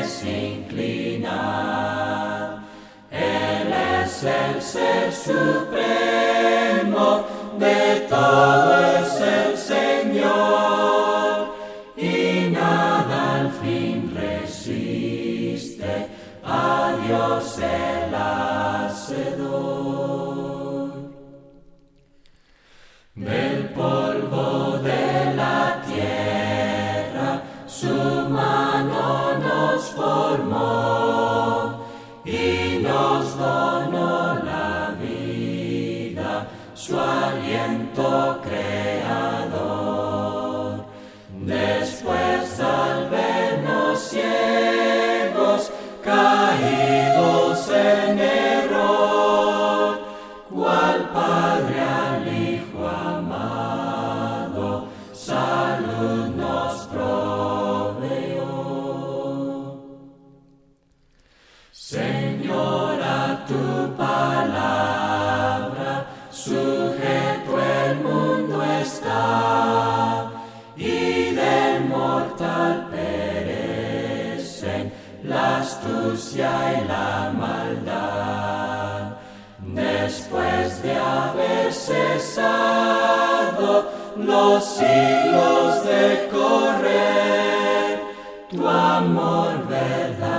tienes inclinado. Él es el Ser Supremo, de todo es el Señor, y nada al fin resiste a Dios el Hacedor. Del polvo de la tierra su mano nos formó y nos donó la vida, su aliento creador. Después al vernos ciegos, caídos en error, cual Padre al Hijo amado, salud nos proveyó. Señor, a tu palabra sujeto el mundo está, y del mortal perecen la astucia y la maldad. Después de haber cesado los siglos de correr, tu amor verdadero